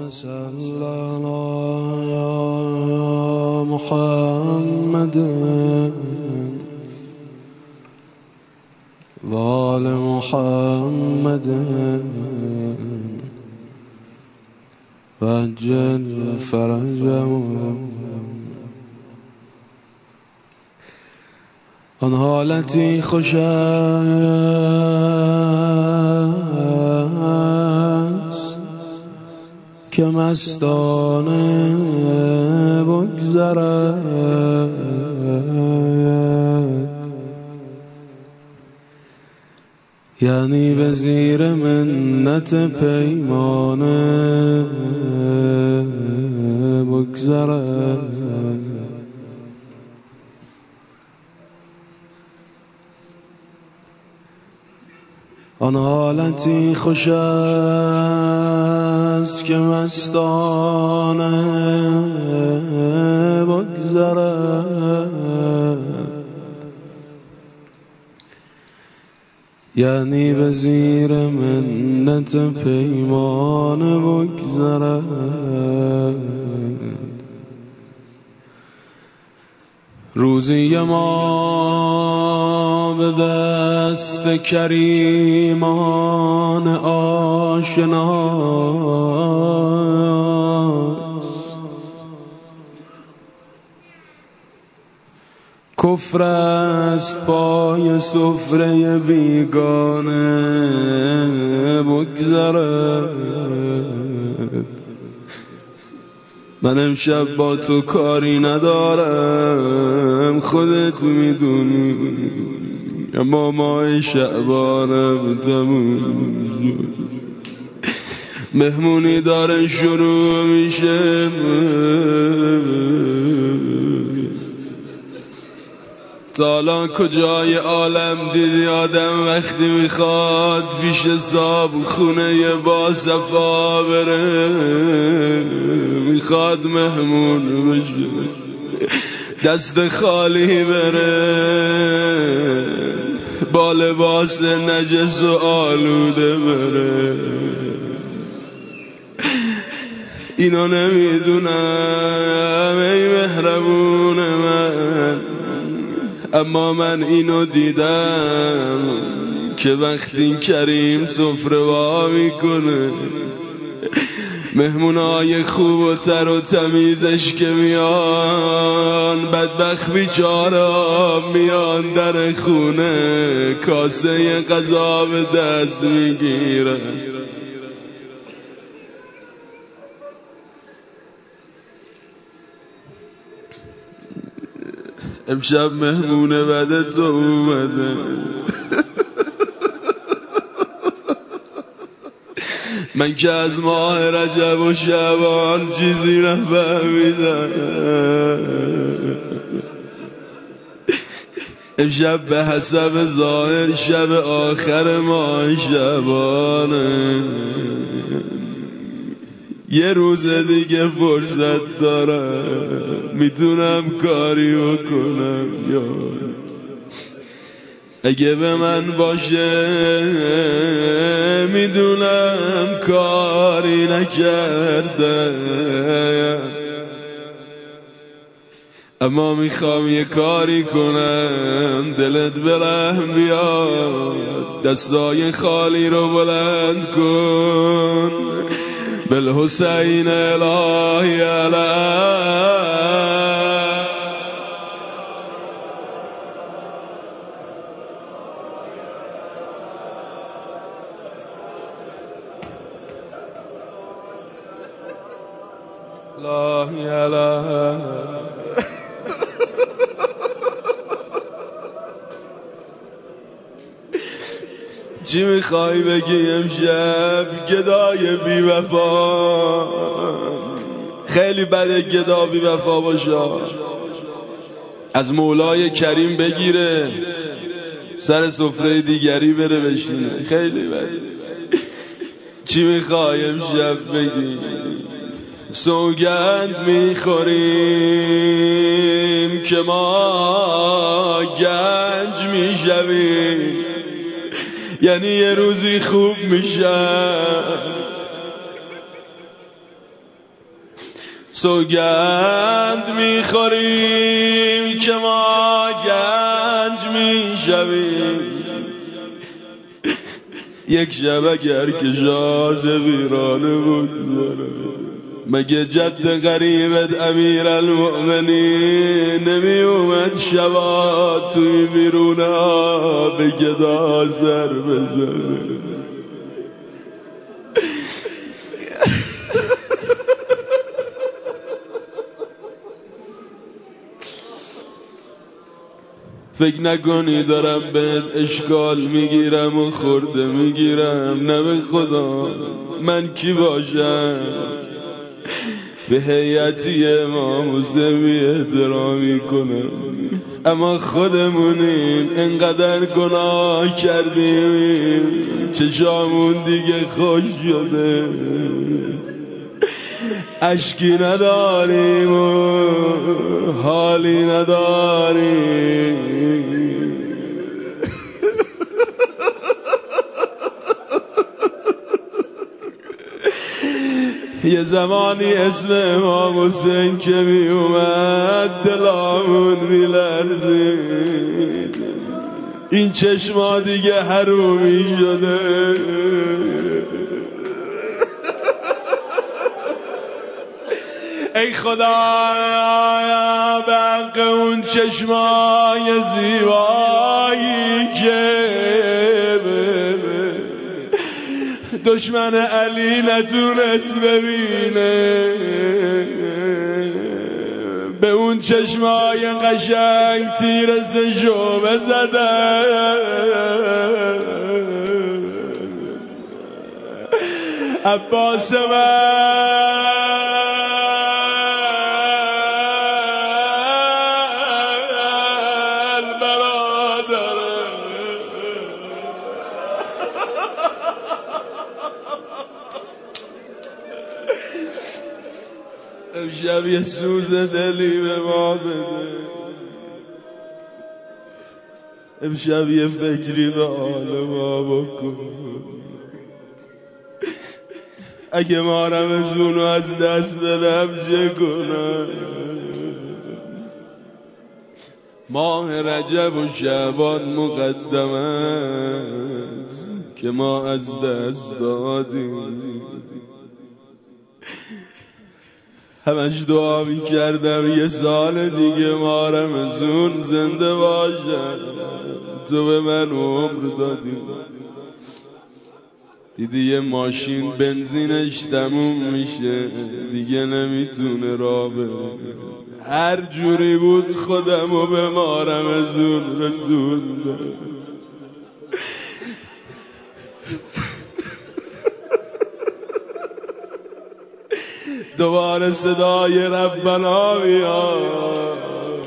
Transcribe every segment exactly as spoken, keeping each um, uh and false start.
صل على محمد وآل محمد وعجل فرجهم. آن حالتی خوش است که مستانه بگذرد، یعنی به زیر منت پیمانه بگذرد. آن حالتی خوش است که مستانه بگذرد، یعنی به زیر منت پیمانه بگذرد. روزی ما به دست کریمان آشناست، کفر است پای سفره بیگانه بگذرد. من امشب با تو کاری ندارم، خودت میدونی، اما ماه شعبانم تموم، مهمونی داره شروع میشه. تا الان کجای عالم دیدی آدم وقتی میخواد پیش صاحب خونه با صفا بره، میخواد مهمون بشه، دست خالی بره، با لباس نجس و آلوده بره؟ اینو نمیدونم ای مهربون من، اما من اینو دیدم که وقتی کریم سفره وا میکنه، مهمونای خوب و تر و تمیزش که میان، بدبخت بیچاره میان در خونه، کاسه غذا به دست میگیرن. امشب مهمونه بعد تو اومده، من که از ماه رجب و شعبان چیزی نفهمیدم، امشب به حسب ظاهر شب آخر ماه شعبانه، یه روز دیگه فرصت دارم، میتونم کاری بکنم یا اگه به من باشه میدونم کاری نکردم، اما میخوام یه کاری کنم دلت به رحم بیاد، دستای خالی رو بلند کن، بالحسین الهی علیه. الهی علیه. چی میخوای بگی امشب گدای بی وفا؟ خیلی بده گدا بی وفا باشه، از مولای کریم بگیره سر سفره دیگری بره بشینه، خیلی بده. چی میخوای امشب بگی؟ سوگند میخوریم که ما گنج میشویم، یعنی یه روزی خوب میشه، سوگند میخوریم که ما گنج میشویم، یک شب اگر که شاز ویرانه بگذاره. مگه جد غریبت امیر المؤمنین نمی اومد شبا توی ویرونه به گدا سر بزنه؟ فکر نکنی دارم بهت اشکال میگیرم و خورده میگیرم، نه به خدا من کی باشم به هیئتی امام حسین بی احترامی کنم، اما خودمونیم انقدر گناه کردیم چشامون دیگه خوش شده، اشکی نداریم و حالی نداریم. یه زمانی اسم امام حسین که می اومد دلامون می لرزید، این چشما دیگه حرومی شده. ای خدا به حق اون چشمای زیبایی که دشمن علی نتونست ببینه، به اون چشمای قشنگ تیر سشو بزدن. عباس من امشب یه سوز دلی به ما بده، امشب یه فکری به حال ما بکن. اگه ما رمضونو از دست بدم چه کنم؟ ماه رجب و شعبان مقدم است که ما از دست دادیم. همش دعا می کردم یه سال دیگه ما رمضون زنده باشم، تو به من عمر دادی. دیدی یه ماشین بنزینش تموم میشه دیگه نمیتونه راه بره، هر جوری بود خودمو به ما رمضون رسوندم. دوباره صدای ربنا میاد،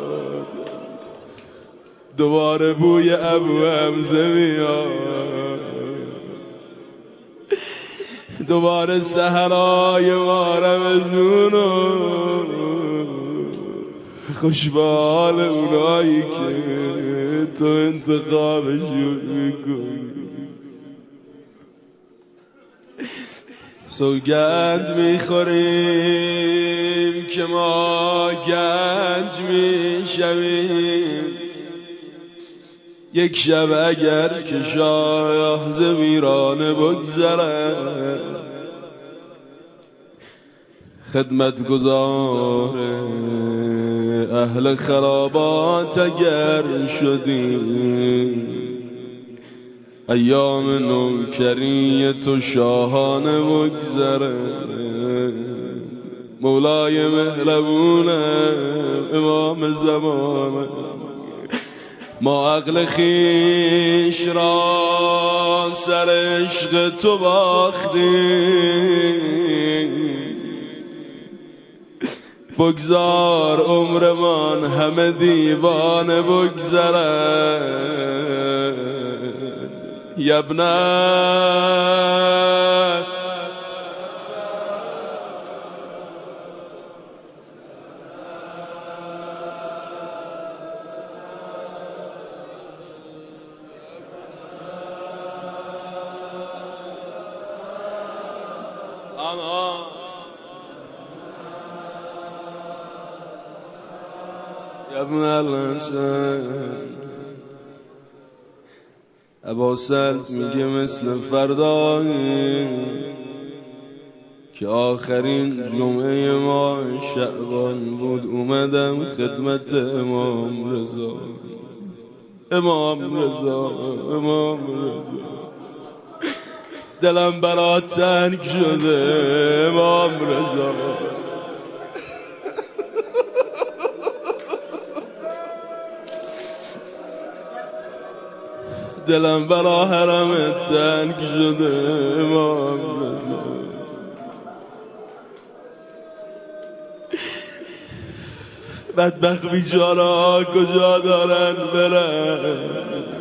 دوباره بوی ابو حمزه میاد، دوباره سحرای ما رمضون و خوشبال اونایی که تو انتخابشون میکنی. سوگند میخوریم که ما گنج میشویم، یک شب اگر که شاه ز ویرانه بگذرد، خدمتگزار اهل خرابات اگر شدیم، ایام نوکری تو شاهانه بگذره. مولای مهربونه امام زمانه، ما عقل خیش را سر عشق تو باختیم، بگذار عمرمان همه دیوانه بگذرد. یبنه یا ابن الحسن. ابوسعد میگه مثل فردایی که آخرین جمعه ما شعبان بود اومدم خدمت امام رضا. امام رضا امام رضا دلم برات تنگ شده امام رضا. دلم برا حرمت تنگ شده امام رضا. بدبخت بیچاره‌ها کجا دارن برن؟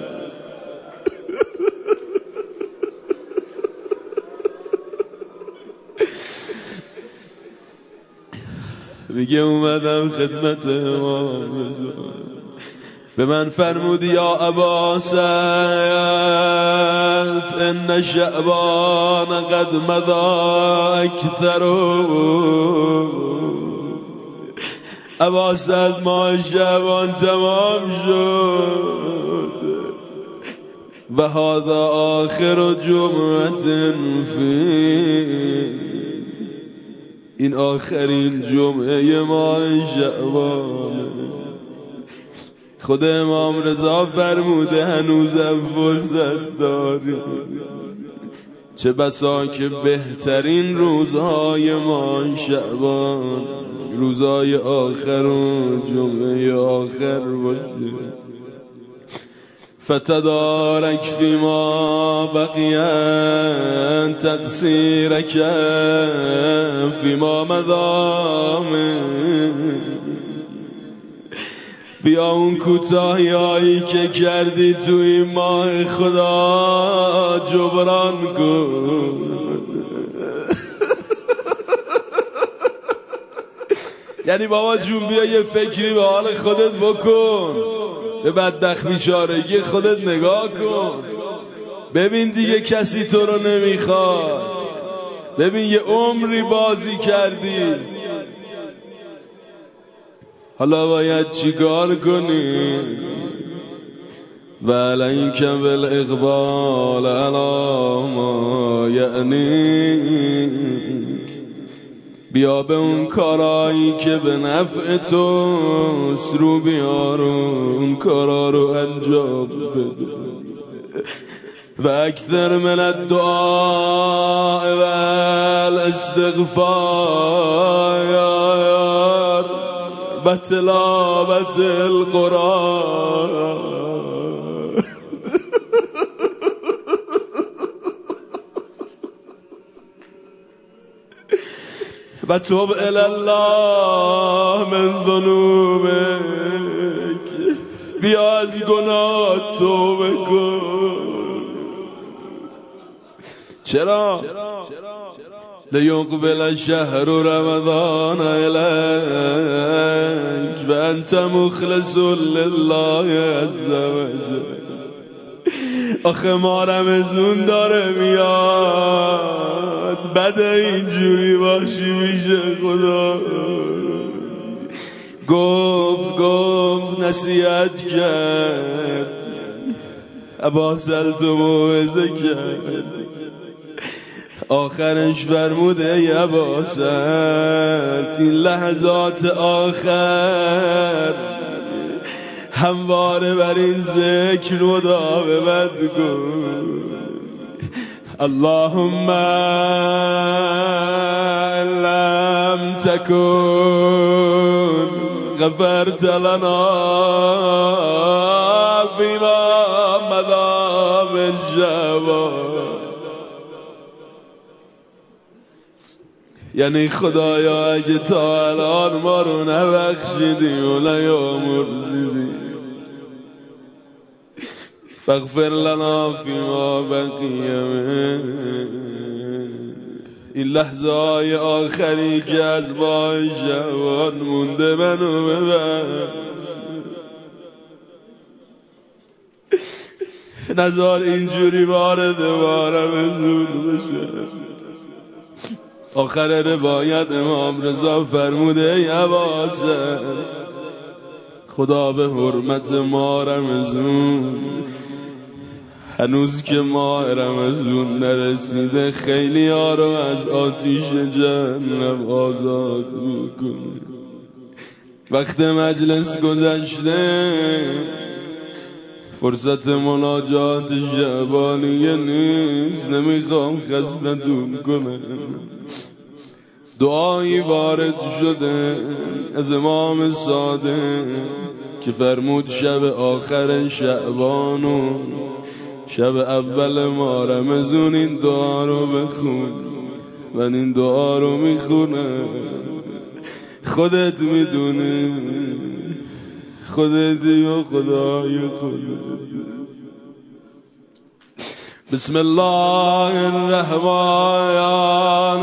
میگه اومدم خدمت امام رضا، به من فرمودی یا ابا سعد ان شعبان قد مضى اکثر. ابا سعد ماه شعبان تمام شد و هذا آخر جمعه فی، این آخرین جمعه ماه شعبان. خود امام رضا فرموده هنوزم فرصت داری، چه بسا که بهترین روزهای ماه شعبان روزهای آخر و جمعه آخر باشه. فتدارک فیما بقیان تقصیرک فیما مضی. بیا اون کوتاهی هایی که کردی تو این ماه خدا جبران کن. یعنی بابا جون بیا یه فکری به حال خودت بکن، به بدبخت بیچارگی خودت نگاه کن، ببین دیگه کسی تو رو نمیخواد، ببین یه عمری بازی کردی، حالا باید چیکار کنی؟ وعلیک بالاقبال علی ما یعنی، بیا به اون کارایی که به نفع توست رو بیار، اون کارا رو انجام بده. و اکثر من الدعاء و الاستغفار و تلاوت القرآن. و توب الی الله من ذنوبک، بیا از گناه توبه کن. چرا؟ لیقبل شهر رمضان الیک و انت مخلص لله عز وجل. آخه ما رمضون داره میاد، بده اینجوری باشی میشه خدا. گفت گفت نصیحت کرد، ابوسعد تو موعظه کرد، آخرش فرموده ای ابوسعد این لحظات آخر همواره بر این ذکر مداومت کن. اللهم لم تكن غفرت لنا فيما مضى من شعبان. یعنی خدایا اگه تا الان ما رو نبخشیدی و نیامرزیدی، فاغفر لنا فیما بقی من، این لحظه های آخری که از ماه شعبان مونده منو ببخش. نزار اینجوری وارد وارم زود بشه. آخر روایت امام رضا فرموده ای ابوسعد خدا به حرمت ماه رمضان، هنوز که ماه رمضان نرسیده خیلی ها رو از آتیش جهنم آزاد میکنه. وقت مجلس گذشته، فرصت مناجات شعبانیه نیست. نمیخوام خستتون کنم. دعایی وارد شده از امام صادق که فرمود شب آخر شعبان و شب اول ماه رمضان این دعا رو بخون. من این دعا رو میخونم، خودت میدونی، خودتی و خدای خودت. بسم الله الرحمن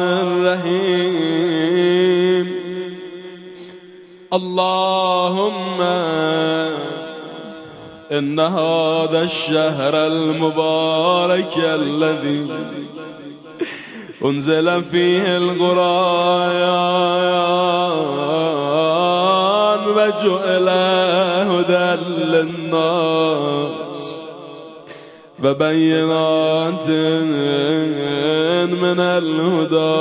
الرحیم. اللهم ان هذا الشهر المبارك الذي انزل فيه القرآن وجعل هدى للناس وبينات من الهدى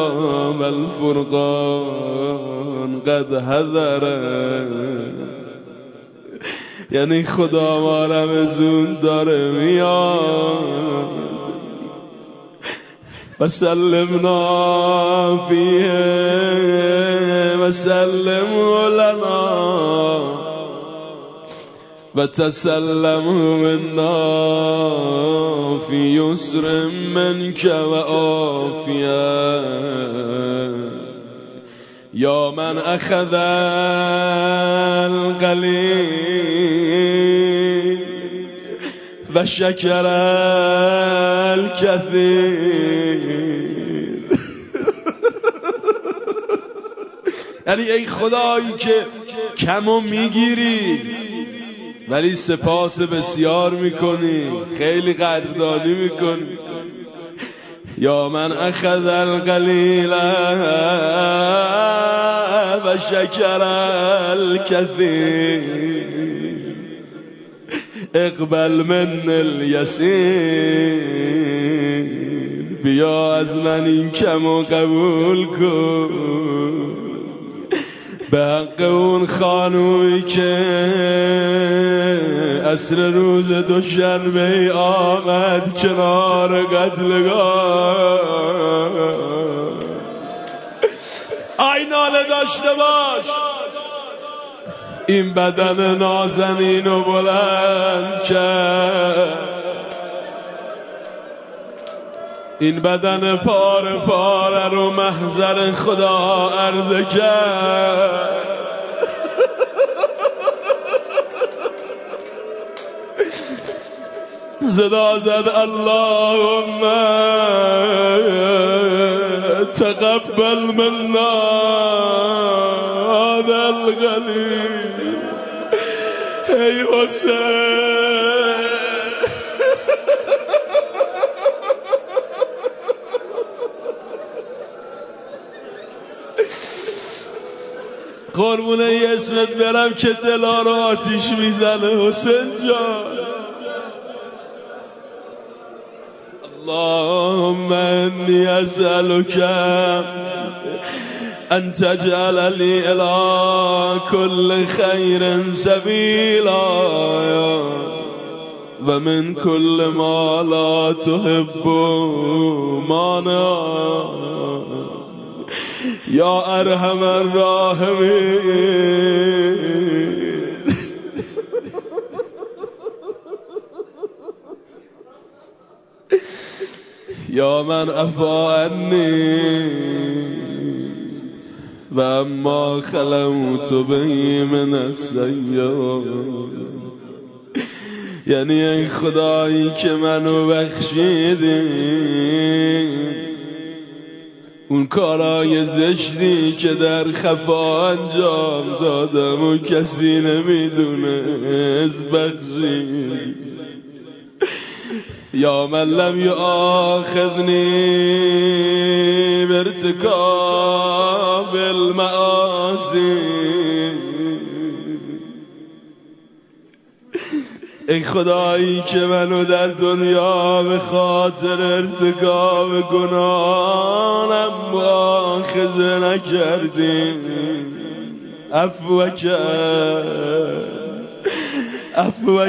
والفرقان قد حضر. یعنی خدا ما رمضان داره میاد فسلمنا فیه وسلم لنا وتسلم منا فی یسر منک و عافیه. یا من اخذ القلیل و شکر الکثیر. یعنی ای خدایی که کمو میگیری ولی سپاس بسیار میکنی، خیلی قدردانی میکنی. یا من اخذ القلیل و شکر الکثیر اقبل من الیسیر. بیا از من این کمو قبول کن به حق اون خانومی که عصر روز دوشنبه آمد کنار قتلگاه. آی ناله داشته باش، این بدن نازنین و بلند کرد، این بدن پاره پاره رو محضر خدا عرضه کرد. صدا زد اللهم تقبل منا هذا القلیل. ای حسین قربونه اسمت برم که دلا رو آتیش میزنه حسین جان. اللهم انی اسألک ان تجعل لی الی کل خیر سبیلا و من کل ما لا تحب مانعا یا ارحم الراحمین. یا من عفا عنی و اما خلوت بهی من السیئات. یعنی ای خدایی که منو بخشیدی اون کارای زشتی که در خفا انجام دادم و کسی نمیدونه از بخشی. یا من لم یؤاخذنی بارتکاب المعاصی ای خدایی که منو در دنیا به خاطر ارتکاب گناهانم مؤاخذه نکردی، عفو کرد عفو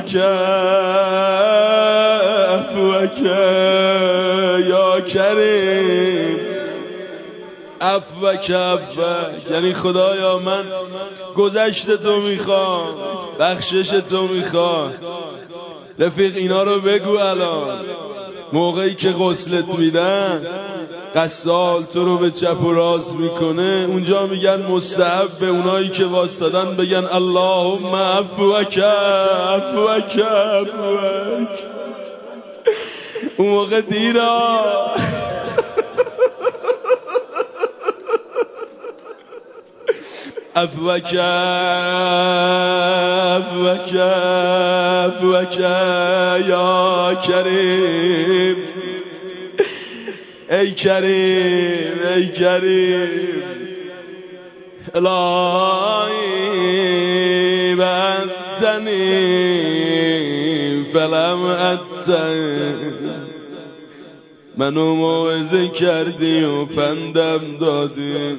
کرد عفو کرد یا کریم، عفو کرد. یعنی خدایا من گذشت تو میخوام، بخشش تو میخوام. رفیق اینا رو بگو الان موقعی که غسلت میدن قسال تو رو به چپ و راست میکنه، اونجا میگن مستحب به اونایی که واسطدن بگن اللهم عفوک عفوک عفوک. اون موقع دیرا عفوک عفوک عفوک یا کریم، ای کریم ای کریم. الهی بنتنی فلم اتن، منو موعظه کردی و پندم دادی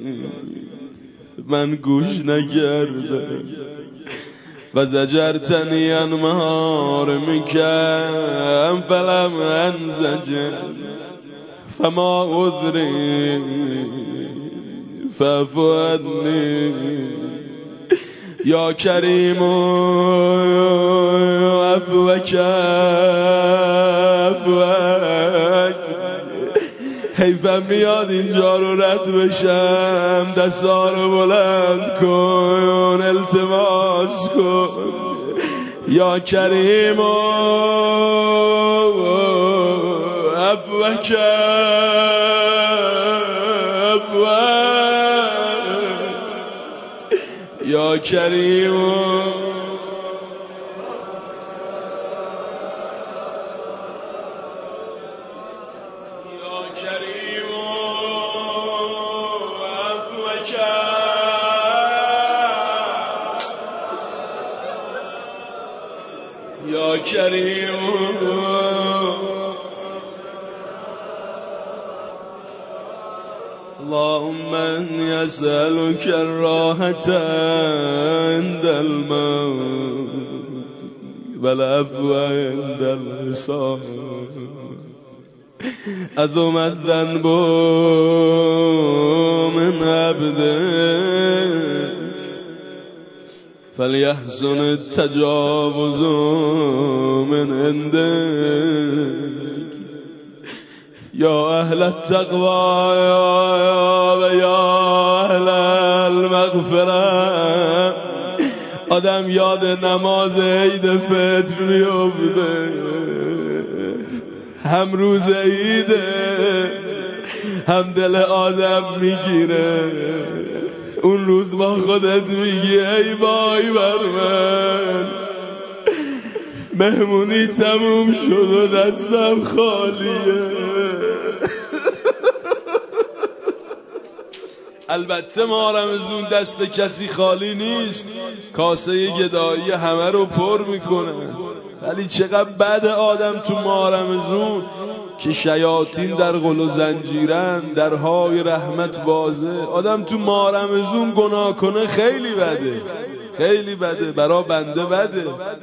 من گوش نکردم، و زجرتنی عن محارمک فلم انزجر، فما عذری فاعف عنی یا کریم عفوک عفوک. حیفم میاد اینجا رو رد بشم، دستا رو بلند کن التماس کن یا کریم عفوک عفوک یا کریم. یا کریم اللهم اني اسألك الراحة عند الموت والعفو عند الوصال، عظم الذنب من عبده فليحسن التجاوز من عندك، یا اهل التقوى و یا اهل المغفرة. آدم یاد نماز عید فطر میفته، هم روز عیده هم دل آدم میگیره. اون روز با خودت میگی ای وای بر من، مهمونی تموم شد و دستم خالیه. البته ماه رمضون دست کسی خالی نیست، کاسه گدایی همه رو پر میکنه. ولی چقدر بد آدم تو ماه رمضون که شیاطین در غل و زنجیرن، درهای رحمت بازه. آدم تو ماه رمضون گناه کنه خیلی بده، خیلی بده، برا بنده بده.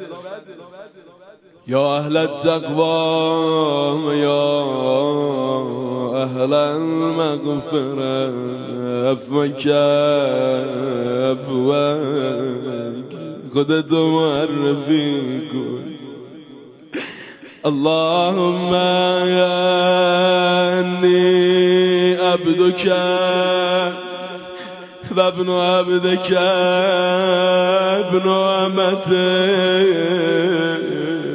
یا اهل التقوى یا اهل المغفرة عفوک عفوک، خودتو معرفی کن. اللهم انی عبدک و ابن عبدک ابن امتک.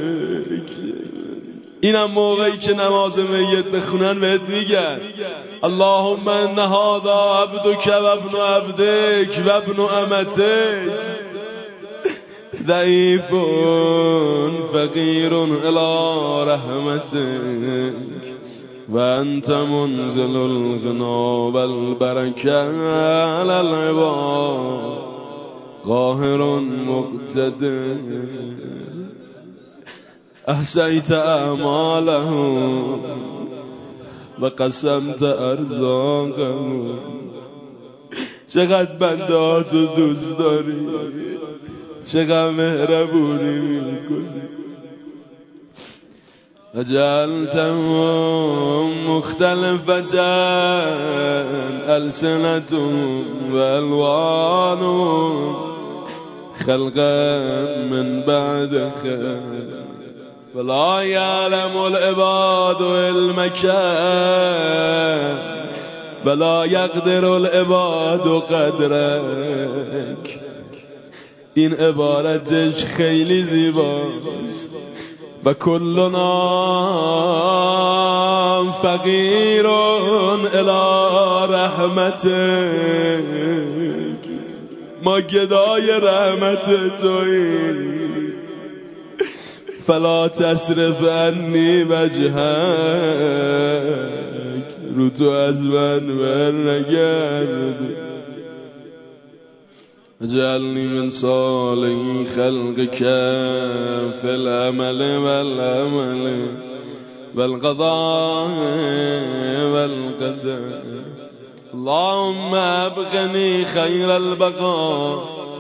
اینم موقعی که نماز میت بخونن بهت میگن اللهم ان هذا عبدک و ابن عبدک و ابن امتک ضعیف فقیر الی رحمتک و انت منزل الغنا والبرکه علی العباد قاهر مقتدر. احصیت اعمالهم و قسمت ارزاقهم. چقدر بندهاتو دوست داری، چقدر مهربونی میکنی. وجعلتهم مختلفة ألسنتهم وألوانهم خلقا من بعد خلق ولا يعلم العباد علمك ولا يقدر العباد قدرك. این عبارتش خیلی زیباست. و کلنا فقیر الی رحمتک، ما گدای رحمت تویی. فلا تصرف عنی وجهک، رو تو از من بر نگرد. اجعلنی من صالح خلقك في العمل والعمل والقضاء والقدر. اللهم ابقني خير البقاء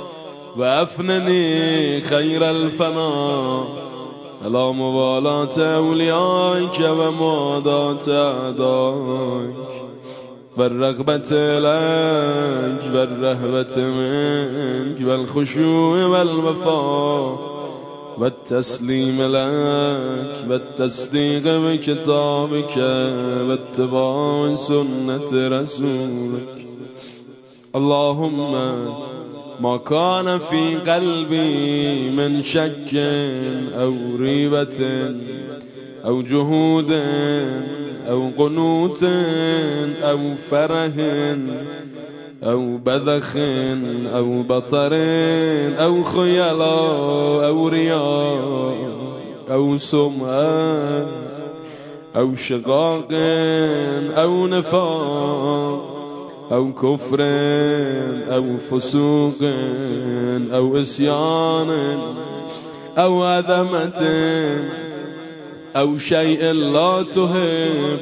وافنني خير الفناء على موالاة أوليائك ومعاداة أعدائك والرغبة لك والرهبة منك والخشوع والوفاء والتسليم لك والتصديق بكتابك واتباع سنة رسولك. اللهم ما كان في قلبي من شك أو ريبة أو جهود أو قنوت أو فرح أو بذخ أو بطر أو خيلاء أو رياء أو سمعة أو شقاق أو نفاق أو كفر أو فسوق أو إسيان أو عظمة أو شيء لا تحب،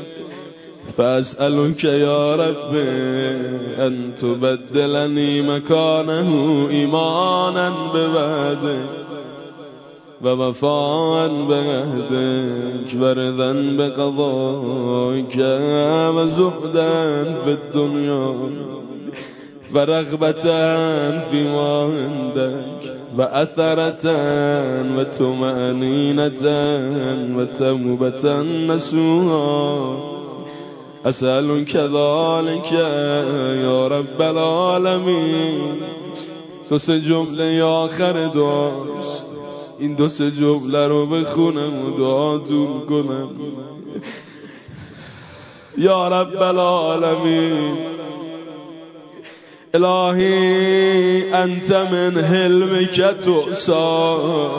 فأسألك يا رب أن تبدلني مكانه إيمانا بوعدك ووفاء بعهدك ورضا بقضائك وزهدا في الدنيا ورغبة فيما عندك وأثرة وطمأنينة وتوبة نصوحا. أسألك ذلك يا رب العالمين. دو سه جمله آخر دعاست. این دو سه جمله رو بخونم و دعاتون کنم. یا رب العالمین، الهی انت من حلمک تؤسا،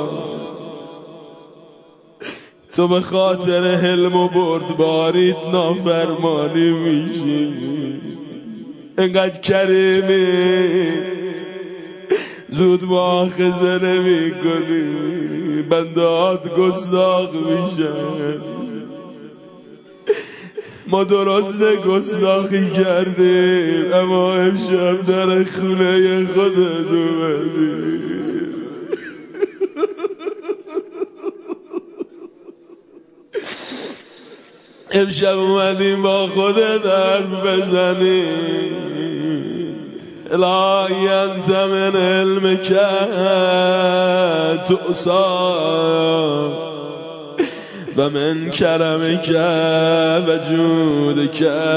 تو به خاطر حلم و بردباریت نافرمانی میشی. انقدر کریمی، زود مؤاخذه نمی کنی، بندهات گستاخ میشن. ما درسته گستاخی کردیم، اما امشب در خونه خودت اومدیم. امشب اومدیم با خودت حرف بزنیم. الهی انت من علمک تؤسا و من کرمک و جودک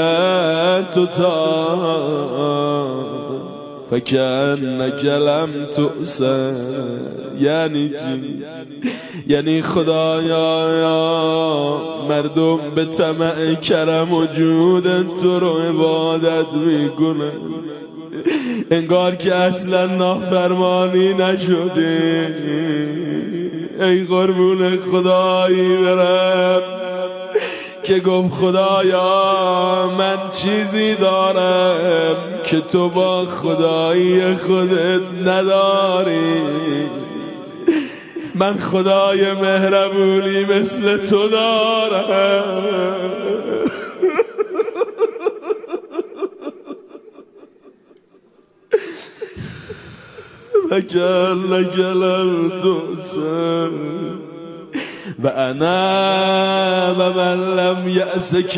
تطاع فکأنک لم تؤسا. یعنی چی؟ یعنی خدایا مردم به طمع کرم و جودت تو رو عبادت میکنن، انگار که اصلا نافرمانی نشده. ای قربون خدایی برم که گفت خدایا من چیزی دارم که تو با خدایی خودت نداری. من خدای مهربونی مثل تو دارم. لکل لکل الدوسم و انا و من لم یأسک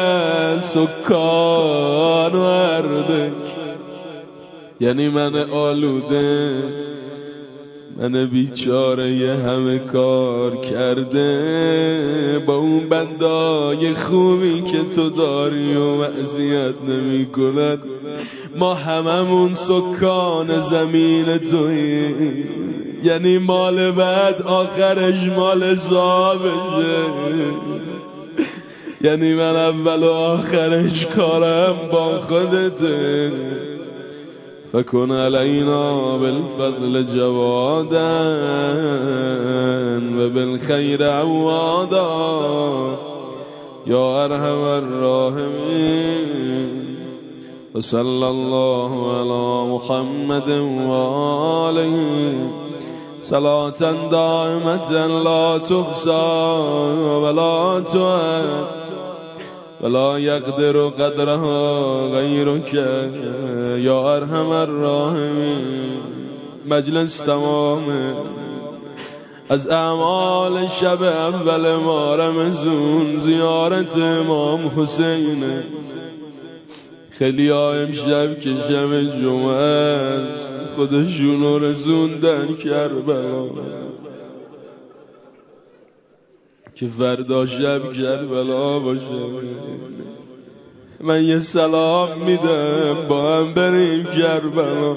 سکان و اردک. یعنی من آلوده، من بیچاره یه همه کار کرده، با اون بندای خوبی که تو داری و معصیت نمی کند. ما هممون سکان زمین تویی، یعنی مال بعد آخرش مال زابشه. یعنی من اول و آخرش کارم با خودته. فکن علینا بالفضل جوادا و بالخیر عوادا یا ارحم الراحمین. و صلی الله علی محمد و آله صلاة دائمة لا تحصى ولا تعد ولا يقدر قدرها غيرك یا ارحم الراحمین. مجلس تمامه. از اعمال شب اول ما رمضان زیارت امام حسینه. خیلی ها امشب که شب جمعه است خودشونو رسوندن کربلا، که فردا شب کربلا باشه. من یه سلام میدم با هم بریم کربلا.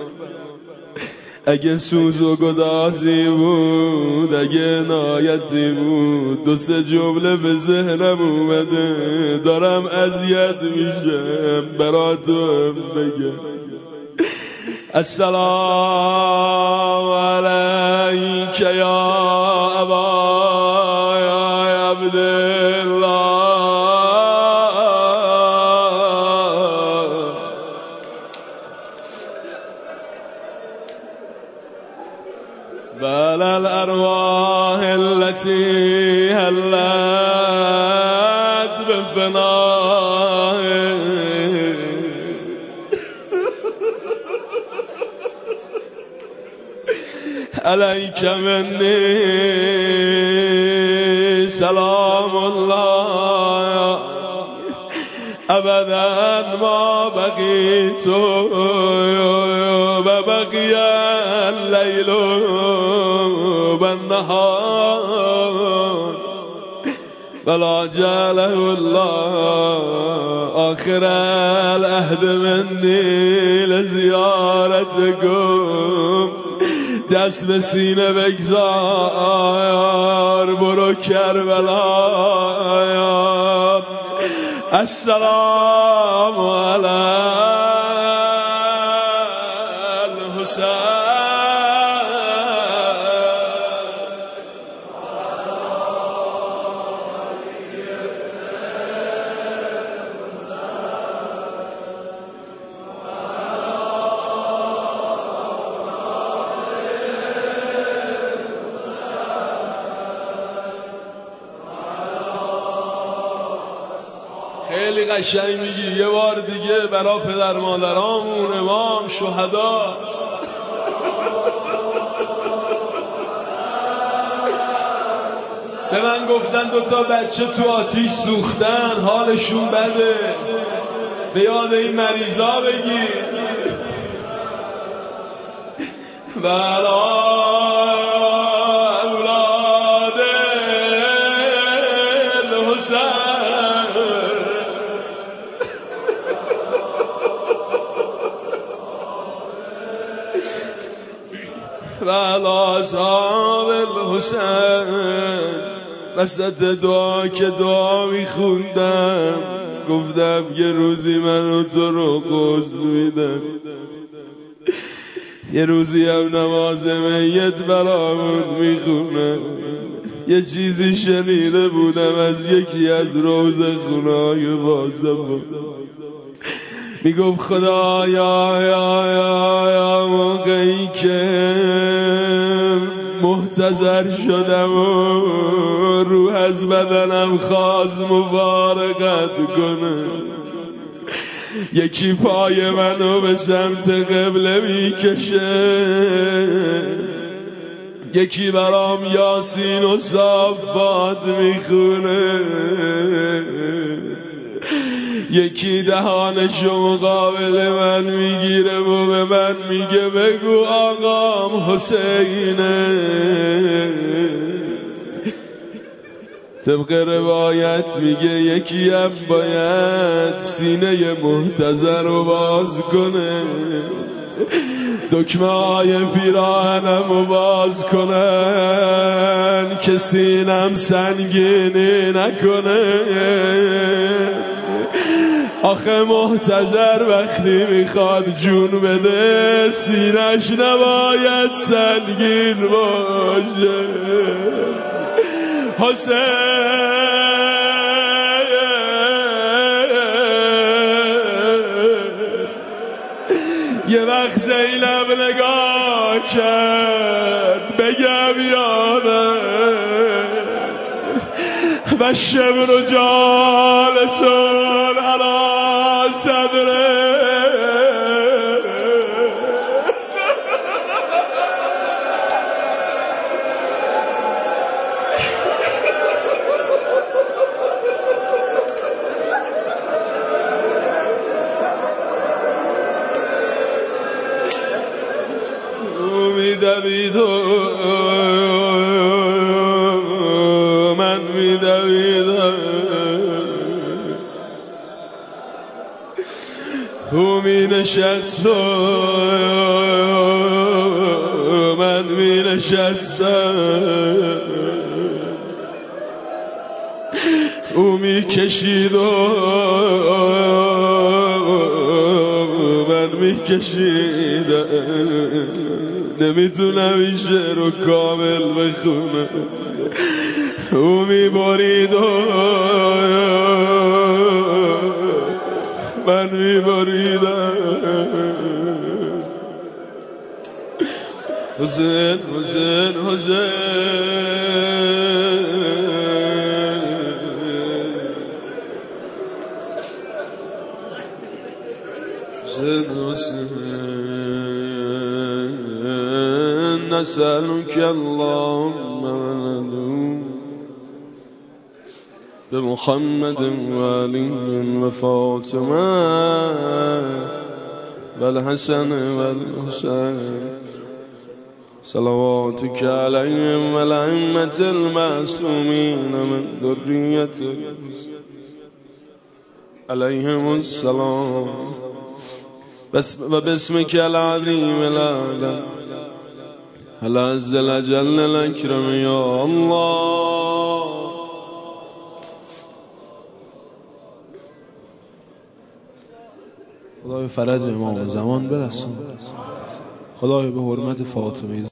اگه سوز و گدازی بود، اگه نایتی بود، دو سه جمله به ذهنم اومده، دارم اذیت میشم براتون بگم. السلام علیک یا ابا عبدالله. بل الارواح التي هلت بفنائه عليك مني سلام الله ابدا ما بقيت وبقي الليل والنهار ولا جعله الله آخر العهد مني لزيارتكم. دست به سینه بگذار برو کربلا. السلام علی الحسین. خیلی قشنگ میگی. یه بار دیگه برا پدر مادرامون، امام، شهدا. به من گفتن دوتا بچه تو آتیش سوختن حالشون بده، به یاد این مریضا بگی. بلا اولاد الحسین و اصحاب الحسین. وسط دعا که دعا میخوندم گفتم یه روزی من تو رو غسل میدم، یه روزی هم نماز میت برامون میخونم. یه چیزی شنیده بودم از یکی از روزه خونای واسه میگفت خدا یا یا یا یا موقعی که محتاج محتضر شدم و روح از بدنم خواست مفارقت کنه. یکی پای منو به سمت قبله میکشه، یکی برام یاسین و صافات میخونه، یکی دهانشو مقابل من میگیره و به من میگه بگو آقام حسینه. طبق روایت میگه یکی هم باید سینه محتضر رو باز کنه، دکمه های پیراهنم رو باز کنن که سینم سنگینی نکنه. آخه محتضر وقتی میخواد جون بده سینش نباید سنگین باشه. حسین یه وقت زینب نگاه کرد بگم یا نه و شبر و جالسون علا صدره. میدوید و من میدویدم، او می نشست و من می نشستم، او می کشید و من می کشیدم. نمیتونم این شعر رو کامل بخونم. او میبرید و من میبریدم. حسین حسین حسین حسین حسین نسألك اللهم ولدهم بمحمد وعلي وفاطمة والحسن والحسين صلواتك عليهم والأئمة المعصومين من ذريته عليهم السلام وباسمك العظيم الأعلى العز الأجل الأكرم يا الله. خدای فرج امام زمان برسون. خدای به حرمت فاطمه